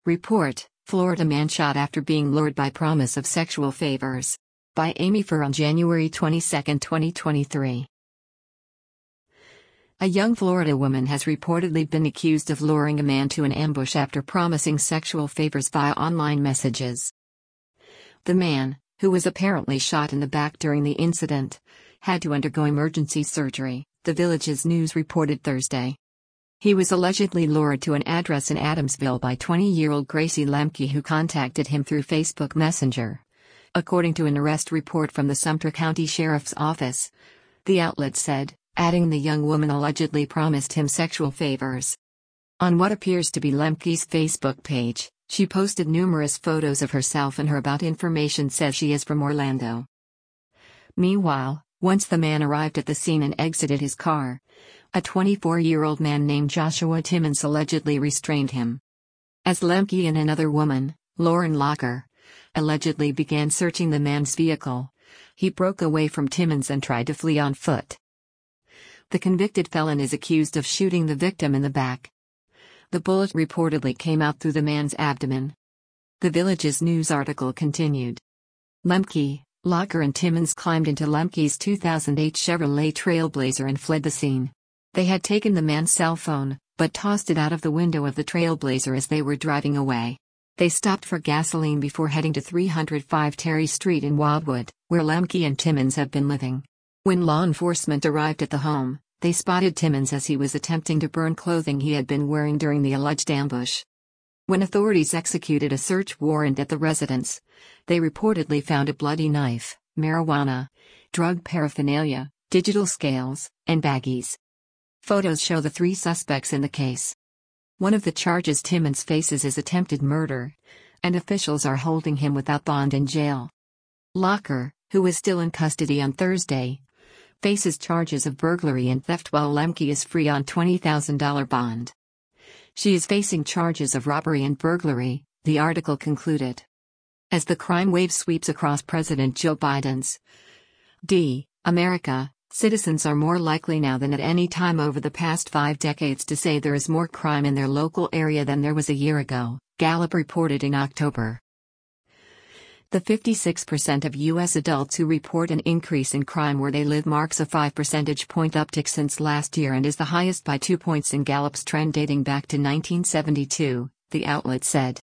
Report: Florida man shot after being lured by promise of sexual favors. By Amy Furr on January 22, 2023. A young Florida woman has reportedly been accused of luring a man to an ambush after promising sexual favors via online messages. The man, who was apparently shot in the back during the incident, had to undergo emergency surgery, the Village's News reported Thursday. He was allegedly lured to an address in Adamsville by 20-year-old Gracie Lemke, who contacted him through Facebook Messenger. According to an arrest report from the Sumter County Sheriff's Office, the outlet said, adding the young woman allegedly promised him sexual favors. On what appears to be Lemke's Facebook page, she posted numerous photos of herself, and her about information says she is from Orlando. Meanwhile, once the man arrived at the scene and exited his car, a 24-year-old man named Joshua Timmons allegedly restrained him. As Lemke and another woman, Lauren Locker, allegedly began searching the man's vehicle, he broke away from Timmons and tried to flee on foot. The convicted felon is accused of shooting the victim in the back. The bullet reportedly came out through the man's abdomen. The Village's News article continued. Lemke, Locker and Timmons climbed into Lemke's 2008 Chevrolet Trailblazer and fled the scene. They had taken the man's cell phone, but tossed it out of the window of the Trailblazer as they were driving away. They stopped for gasoline before heading to 305 Terry Street in Wildwood, where Lemke and Timmons have been living. When law enforcement arrived at the home, they spotted Timmons as he was attempting to burn clothing he had been wearing during the alleged ambush. When authorities executed a search warrant at the residence, they reportedly found a bloody knife, marijuana, drug paraphernalia, digital scales, and baggies. Photos show the three suspects in the case. One of the charges Timmons faces is attempted murder, and officials are holding him without bond in jail. Locker, who was still in custody on Thursday, faces charges of burglary and theft, while Lemke is free on $20,000 bond. She is facing charges of robbery and burglary, the article concluded. As the crime wave sweeps across President Joe Biden's America, citizens are more likely now than at any time over the past 5 decades to say there is more crime in their local area than there was a year ago, Gallup reported in October. The 56% of U.S. adults who report an increase in crime where they live marks a 5 percentage point uptick since last year and is the highest by 2 points in Gallup's trend dating back to 1972, the outlet said.